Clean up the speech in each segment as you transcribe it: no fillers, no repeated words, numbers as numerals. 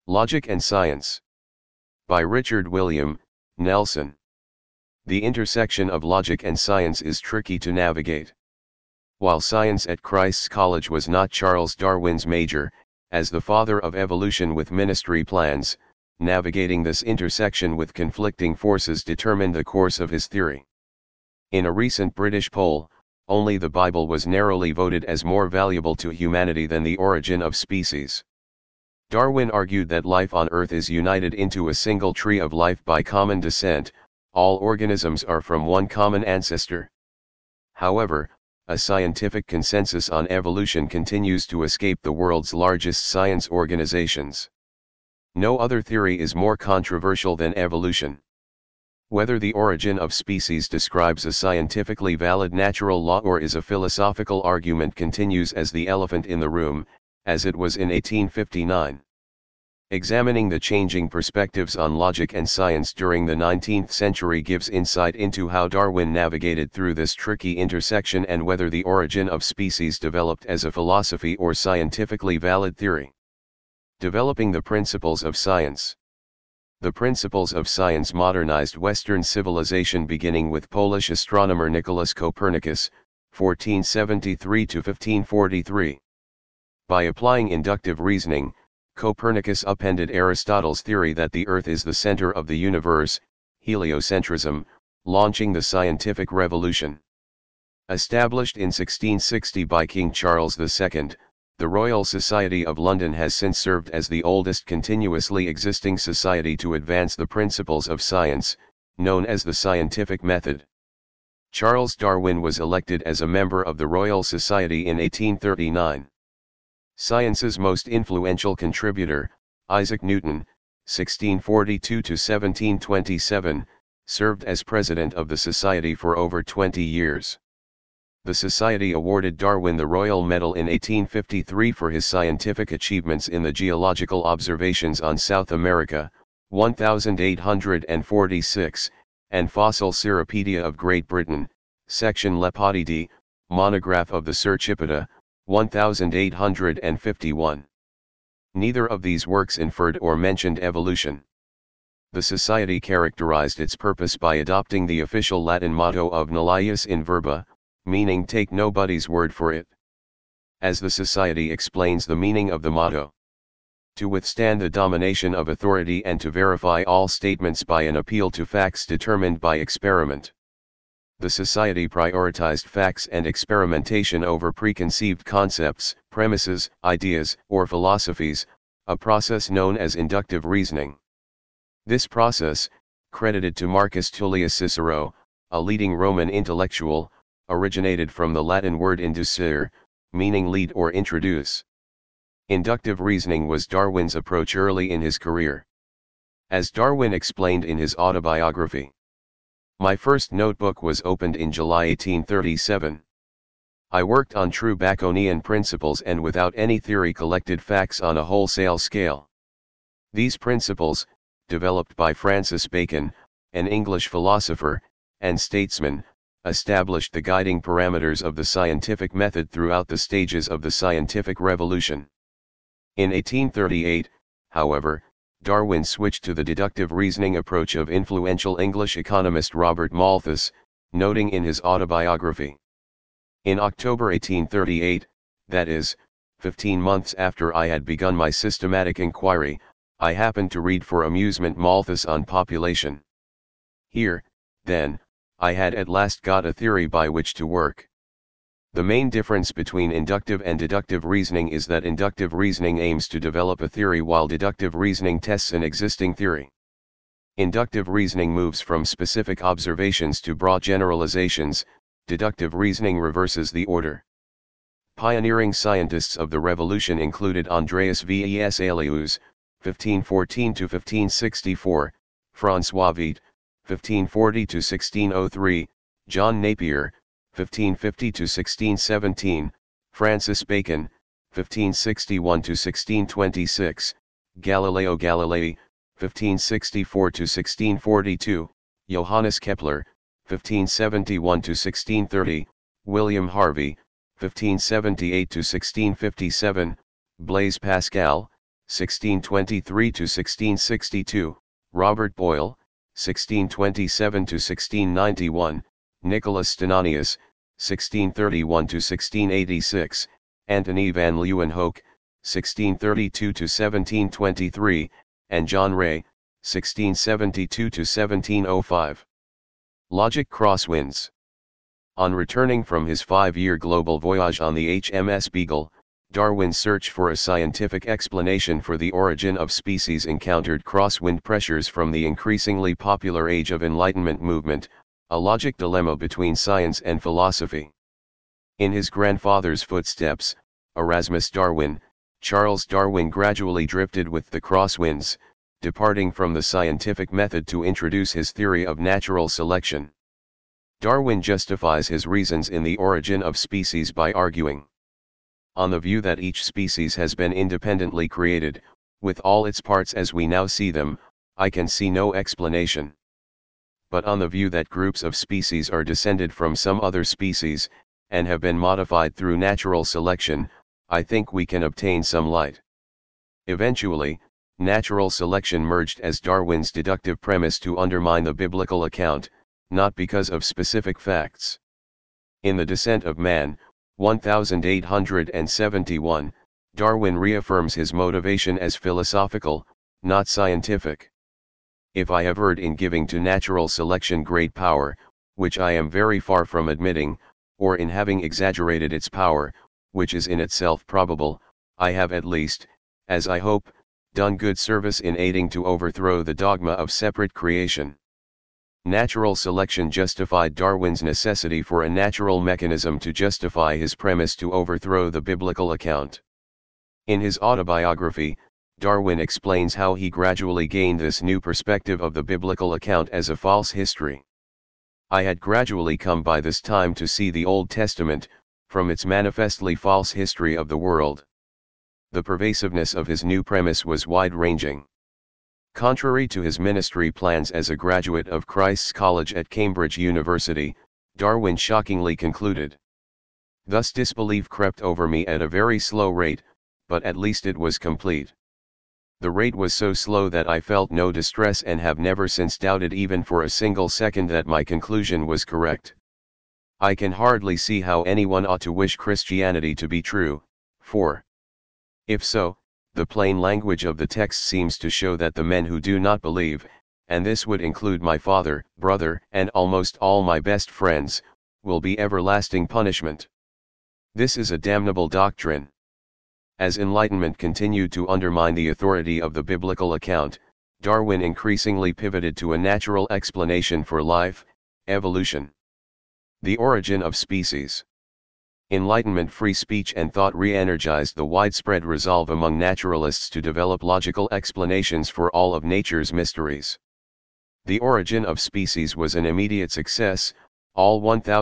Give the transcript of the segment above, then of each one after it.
Logic and Science. By Richard William Nelson. The intersection of logic and science is tricky to navigate. While science at Christ's College was not Charles Darwin's major, as the father of evolution with ministry plans, navigating this intersection with conflicting forces determined the course of his theory. In a recent British poll, only the Bible was narrowly voted as more valuable to humanity than The Origin of Species. Darwin argued that life on Earth is united into a single tree of life by common descent. All organisms are from one common ancestor. However, a scientific consensus on evolution continues to escape the world's largest science organizations. No other theory is more controversial than evolution. Whether The Origin of Species describes a scientifically valid natural law or is a philosophical argument continues as the elephant in the room, as it was in 1859. Examining the changing perspectives on logic and science during the 19th century gives insight into how Darwin navigated through this tricky intersection and whether The Origin of Species developed as a philosophy or scientifically valid theory. Developing the Principles of Science. The principles of science modernized Western civilization beginning with Polish astronomer Nicholas Copernicus, 1473 to 1543. By applying inductive reasoning, Copernicus upended Aristotle's theory that the Earth is the center of the universe, heliocentrism, launching the scientific revolution. Established in 1660 by King Charles II, the Royal Society of London has since served as the oldest continuously existing society to advance the principles of science, known as the scientific method. Charles Darwin was elected as a member of the Royal Society in 1839. Science's most influential contributor, Isaac Newton, 1642 to 1727, served as president of the Society for over 20 years. The Society awarded Darwin the Royal Medal in 1853 for his scientific achievements in the geological observations on South America, 1846, and Fossil Cirripedia of Great Britain, section Lepididæ, monograph of the Cercipidia, 1851. Neither of these works inferred or mentioned evolution. The Society characterized its purpose by adopting the official Latin motto of Nullius in verba, meaning take nobody's word for it. As the Society explains the meaning of the motto: to withstand the domination of authority and to verify all statements by an appeal to facts determined by experiment. The Society prioritized facts and experimentation over preconceived concepts, premises, ideas, or philosophies, a process known as inductive reasoning. This process, credited to Marcus Tullius Cicero, a leading Roman intellectual, originated from the Latin word inducere, meaning lead or introduce. Inductive reasoning was Darwin's approach early in his career. As Darwin explained in his autobiography, "My first notebook was opened in July 1837. I worked on true Baconian principles and without any theory collected facts on a wholesale scale. These principles, developed by Francis Bacon, an English philosopher and statesman, established the guiding parameters of the scientific method throughout the stages of the scientific revolution." In 1838, however, Darwin switched to the deductive reasoning approach of influential English economist Robert Malthus, noting in his autobiography, "In October 1838, that is, 15 months after I had begun my systematic inquiry, I happened to read for amusement Malthus on population. Here, then, I had at last got a theory by which to work." The main difference between inductive and deductive reasoning is that inductive reasoning aims to develop a theory while deductive reasoning tests an existing theory. Inductive reasoning moves from specific observations to broad generalizations, deductive reasoning reverses the order. Pioneering scientists of the Revolution included Andreas Vesalius, 1514 to 1564, François Vite, 1540 to 1603, John Napier, 1550 to 1617, Francis Bacon, 1561 to 1626, Galileo Galilei, 1564 to 1642, Johannes Kepler, 1571 to 1630, William Harvey, 1578 to 1657, Blaise Pascal, 1623 to 1662, Robert Boyle, 1627 to 1691, Nicholas Stenonius, 1631 to 1686, Antony van Leeuwenhoek, 1632 to 1723, and John Ray, 1672 to 1705. Logic Crosswinds. On returning from his 5-year global voyage on the HMS Beagle, Darwin's search for a scientific explanation for the origin of species encountered crosswind pressures from the increasingly popular Age of Enlightenment movement, a logic dilemma between science and philosophy. In his grandfather's footsteps, Erasmus Darwin, Charles Darwin gradually drifted with the crosswinds, departing from the scientific method to introduce his theory of natural selection. Darwin justifies his reasons in The Origin of Species by arguing on the view that each species has been independently created, with all its parts as we now see them, I can see no explanation. But on the view that groups of species are descended from some other species, and have been modified through natural selection, I think we can obtain some light. Eventually, natural selection merged as Darwin's deductive premise to undermine the biblical account, not because of specific facts. In The Descent of Man, 1871, Darwin reaffirms his motivation as philosophical, not scientific. If I have erred in giving to natural selection great power, which I am very far from admitting, or in having exaggerated its power, which is in itself probable, I have at least, as I hope, done good service in aiding to overthrow the dogma of separate creation. Natural selection justified Darwin's necessity for a natural mechanism to justify his premise to overthrow the biblical account. In his autobiography, Darwin explains how he gradually gained this new perspective of the biblical account as a false history. I had gradually come by this time to see the Old Testament, from its manifestly false history of the world. The pervasiveness of his new premise was wide-ranging. Contrary to his ministry plans as a graduate of Christ's College at Cambridge University, Darwin shockingly concluded. Thus disbelief crept over me at a very slow rate, but at least it was complete. The rate was so slow that I felt no distress and have never since doubted even for a single second that my conclusion was correct. I can hardly see how anyone ought to wish Christianity to be true, for if so, the plain language of the text seems to show that the men who do not believe, and this would include my father, brother, and almost all my best friends, will be everlasting punishment. This is a damnable doctrine. As Enlightenment continued to undermine the authority of the biblical account, Darwin increasingly pivoted to a natural explanation for life, evolution. The Origin of Species. Enlightenment free speech and thought re-energized the widespread resolve among naturalists to develop logical explanations for all of nature's mysteries. The Origin of Species was an immediate success. All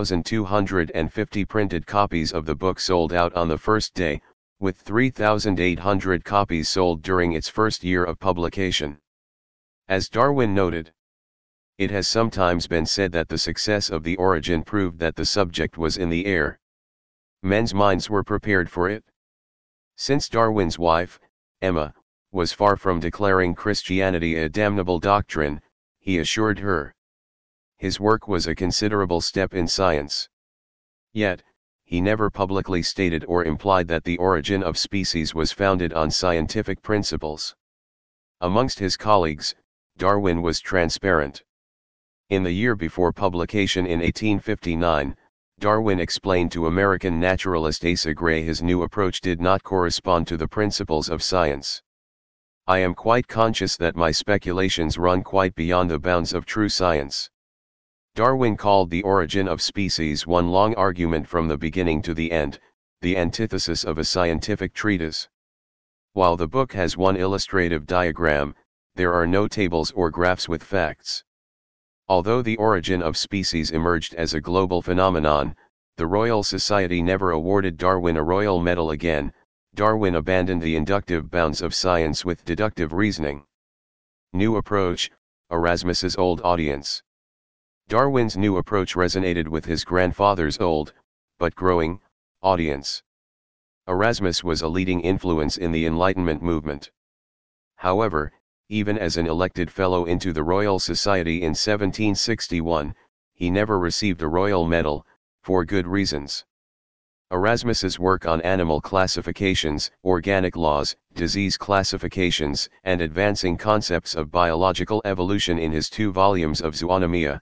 1,250 printed copies of the book sold out on the first day, with 3,800 copies sold during its first year of publication. As Darwin noted, it has sometimes been said that the success of The Origin proved that the subject was in the air. Men's minds were prepared for it. Since Darwin's wife, Emma, was far from declaring Christianity a damnable doctrine, he assured her his work was a considerable step in science. Yet, he never publicly stated or implied that The Origin of Species was founded on scientific principles. Amongst his colleagues, Darwin was transparent. In the year before publication in 1859, Darwin explained to American naturalist Asa Gray his new approach did not correspond to the principles of science. I am quite conscious that my speculations run quite beyond the bounds of true science. Darwin called The Origin of Species one long argument from the beginning to the end, the antithesis of a scientific treatise. While the book has one illustrative diagram, there are no tables or graphs with facts. Although The Origin of Species emerged as a global phenomenon, the Royal Society never awarded Darwin a royal medal again. Darwin abandoned the inductive bounds of science with deductive reasoning. New approach, Erasmus's old audience. Darwin's new approach resonated with his grandfather's old, but growing, audience. Erasmus was a leading influence in the Enlightenment movement. However, even as an elected fellow into the Royal Society in 1761, he never received a royal medal, for good reasons. Erasmus's work on animal classifications, organic laws, disease classifications, and advancing concepts of biological evolution in his 2 volumes of Zoonomia,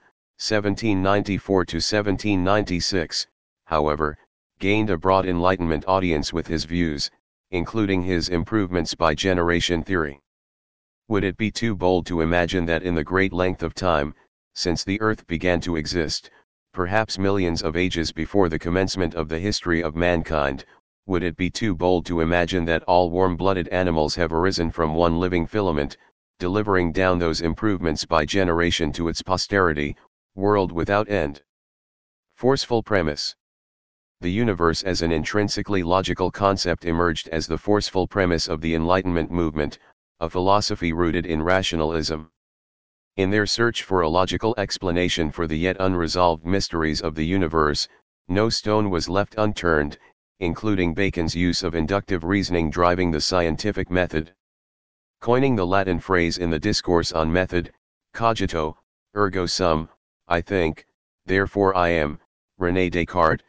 1794–1796, however, gained a broad Enlightenment audience with his views, including his improvements by generation theory. Would it be too bold to imagine that in the great length of time, since the earth began to exist, perhaps millions of ages before the commencement of the history of mankind, would it be too bold to imagine that all warm-blooded animals have arisen from one living filament, delivering down those improvements by generation to its posterity, world without end? Forceful premise. The universe as an intrinsically logical concept emerged as the forceful premise of the Enlightenment movement, a philosophy rooted in rationalism. In their search for a logical explanation for the yet unresolved mysteries of the universe, no stone was left unturned, including Bacon's use of inductive reasoning driving the scientific method. Coining the Latin phrase in the Discourse on Method, cogito, ergo sum, I think, therefore I am, René Descartes,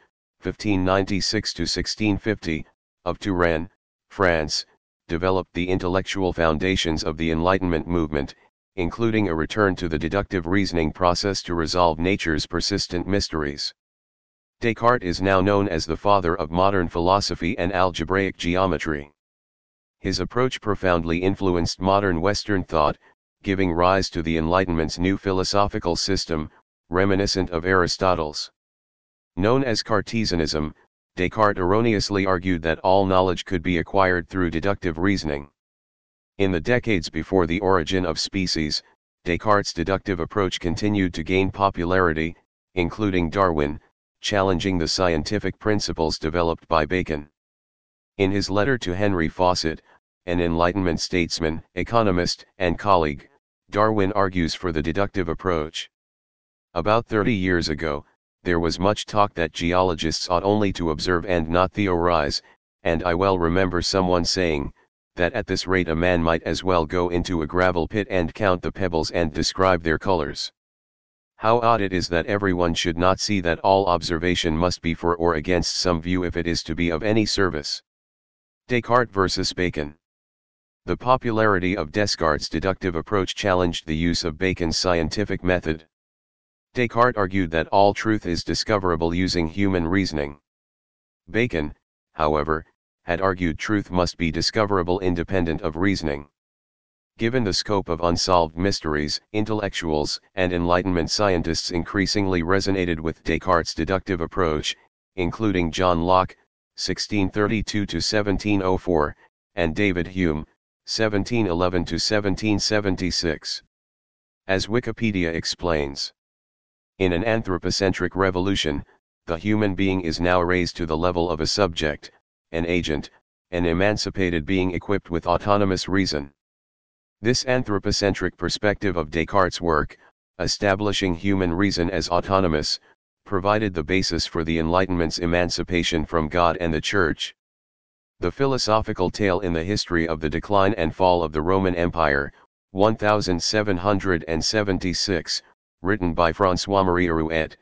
1596–1650, of Touraine, France, developed the intellectual foundations of the Enlightenment movement, including a return to the deductive reasoning process to resolve nature's persistent mysteries. Descartes is now known as the father of modern philosophy and algebraic geometry. His approach profoundly influenced modern Western thought, giving rise to the Enlightenment's new philosophical system, reminiscent of Aristotle's. Known as Cartesianism, Descartes erroneously argued that all knowledge could be acquired through deductive reasoning. In the decades before the origin of species, Descartes' deductive approach continued to gain popularity, including Darwin, challenging the scientific principles developed by Bacon. In his letter to Henry Fawcett, an Enlightenment statesman, economist, and colleague, Darwin argues for the deductive approach. About 30 years ago, there was much talk that geologists ought only to observe and not theorize, and I well remember someone saying, that at this rate a man might as well go into a gravel pit and count the pebbles and describe their colors. How odd it is that everyone should not see that all observation must be for or against some view if it is to be of any service. Descartes versus Bacon. The popularity of Descartes' deductive approach challenged the use of Bacon's scientific method. Descartes argued that all truth is discoverable using human reasoning. Bacon, however, had argued truth must be discoverable independent of reasoning. Given the scope of unsolved mysteries, intellectuals and Enlightenment scientists increasingly resonated with Descartes' deductive approach, including John Locke, 1632–1704, and David Hume, 1711–1776. As Wikipedia explains, in an anthropocentric revolution, the human being is now raised to the level of a subject, an agent, an emancipated being equipped with autonomous reason. This anthropocentric perspective of Descartes' work, establishing human reason as autonomous, provided the basis for the Enlightenment's emancipation from God and the Church. The philosophical tale in the history of the decline and fall of the Roman Empire, 1776, written by François-Marie Arouet,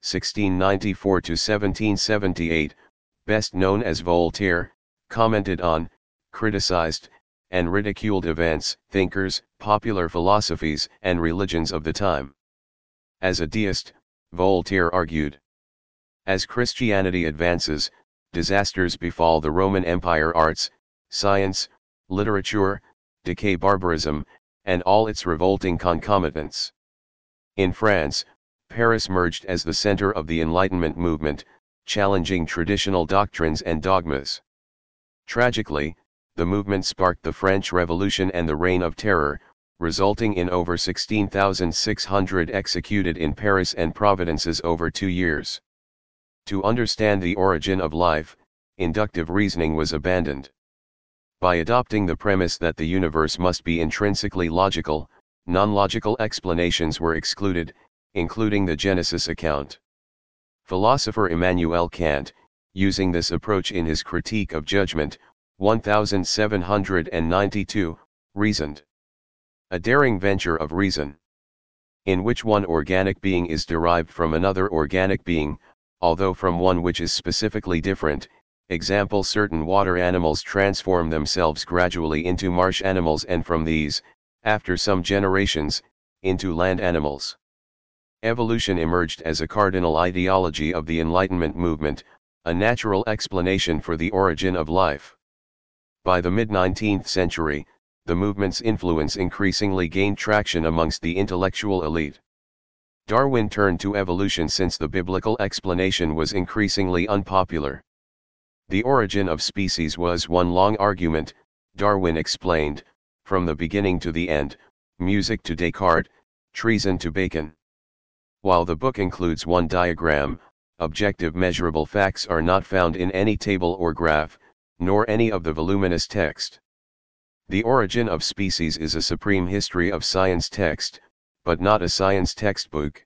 1694–1778, best known as Voltaire, commented on, criticized, and ridiculed events, thinkers, popular philosophies, and religions of the time. As a deist, Voltaire argued, as Christianity advances, disasters befall the Roman Empire, arts, science, literature, decay, barbarism, and all its revolting concomitants. In France, Paris emerged as the center of the Enlightenment movement, challenging traditional doctrines and dogmas. Tragically, the movement sparked the French Revolution and the Reign of Terror, resulting in over 16,600 executed in Paris and provinces over 2 years. To understand the origin of life, inductive reasoning was abandoned. By adopting the premise that the universe must be intrinsically logical, non-logical explanations were excluded, including the Genesis account. Philosopher Immanuel Kant, using this approach in his Critique of Judgment, 1792, Reasoned. A daring venture of reason, in which one organic being is derived from another organic being, although from one which is specifically different. Example: certain water animals transform themselves gradually into marsh animals, and from these, after some generations, into land animals. Evolution emerged as a cardinal ideology of the Enlightenment movement, a natural explanation for the origin of life. By the mid-19th century, the movement's influence increasingly gained traction amongst the intellectual elite. Darwin turned to evolution since the biblical explanation was increasingly unpopular. The origin of species was one long argument, Darwin explained, from the beginning to the end, music to Descartes, treason to Bacon. While the book includes one diagram, objective measurable facts are not found in any table or graph, nor any of the voluminous text. The Origin of Species is a supreme history of science text, but not a science textbook.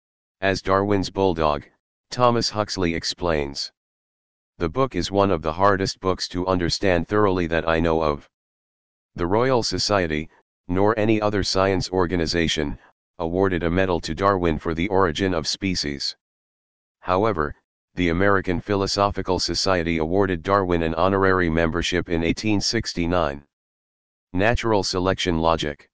As Darwin's bulldog, Thomas Huxley explains, the book is one of the hardest books to understand thoroughly that I know of. The Royal Society, nor any other science organization, awarded a medal to Darwin for The Origin of Species. However, the American Philosophical Society awarded Darwin an honorary membership in 1869. Natural selection logic.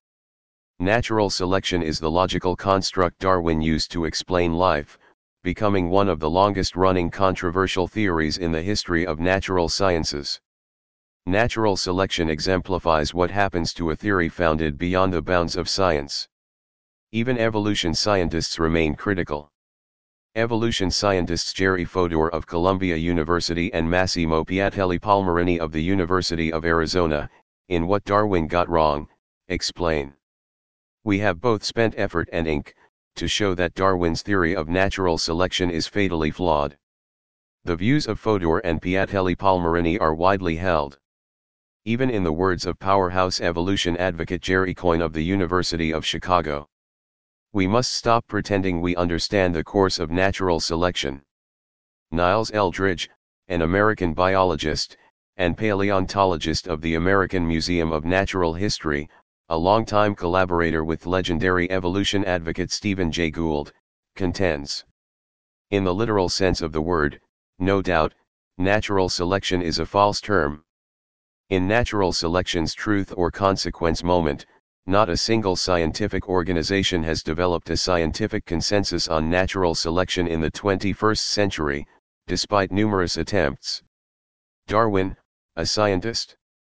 Natural selection is the logical construct Darwin used to explain life, becoming one of the longest-running controversial theories in the history of natural sciences. Natural selection exemplifies what happens to a theory founded beyond the bounds of science. Even evolution scientists remain critical. Evolution scientists Jerry Fodor of Columbia University and Massimo Piatelli Palmerini of the University of Arizona, in What Darwin Got Wrong, explain. We have both spent effort and ink to show that Darwin's theory of natural selection is fatally flawed. The views of Fodor and Piatelli Palmerini are widely held. Even in the words of powerhouse evolution advocate Jerry Coyne of the University of Chicago, we must stop pretending we understand the course of natural selection. Niles Eldredge, an American biologist and paleontologist of the American Museum of Natural History, a longtime collaborator with legendary evolution advocate Stephen Jay Gould, contends, in the literal sense of the word, no doubt, natural selection is a false term. In natural selection's truth or consequence moment, not a single scientific organization has developed a scientific consensus on natural selection in the 21st century, despite numerous attempts. Darwin, a scientist?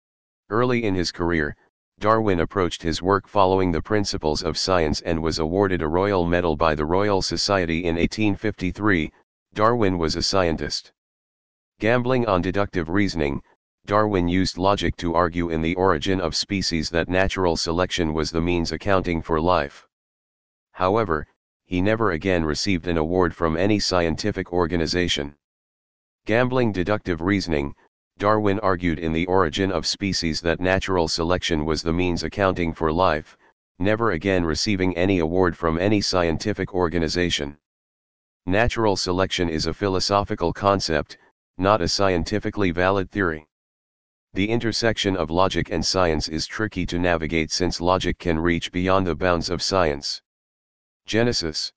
Early in his career, Darwin approached his work following the principles of science and was awarded a Royal Medal by the Royal Society in 1853. Darwin was a scientist. Gambling on deductive reasoning, Darwin used logic to argue in The Origin of Species that natural selection was the means accounting for life. However, he never again received an award from any scientific organization. Gambling deductive reasoning, Darwin argued in The Origin of Species that natural selection was the means accounting for life, never again receiving any award from any scientific organization. Natural selection is a philosophical concept, not a scientifically valid theory. The intersection of logic and science is tricky to navigate since logic can reach beyond the bounds of science. Genesis.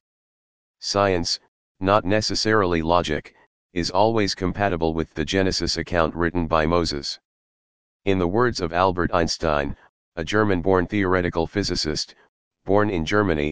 Science, not necessarily logic, is always compatible with the Genesis account written by Moses. In the words of Albert Einstein, a German-born theoretical physicist, born in Germany,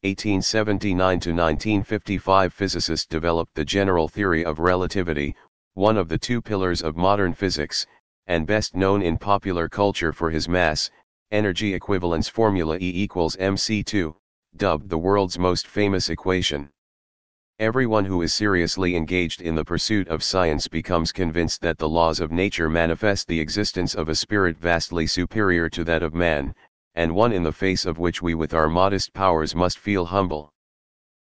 1879 to 1955, physicist developed the general theory of relativity, one of the two pillars of modern physics, and best known in popular culture for his mass, energy equivalence formula E=mc², dubbed the world's most famous equation. Everyone who is seriously engaged in the pursuit of science becomes convinced that the laws of nature manifest the existence of a spirit vastly superior to that of man, and one in the face of which we with our modest powers must feel humble.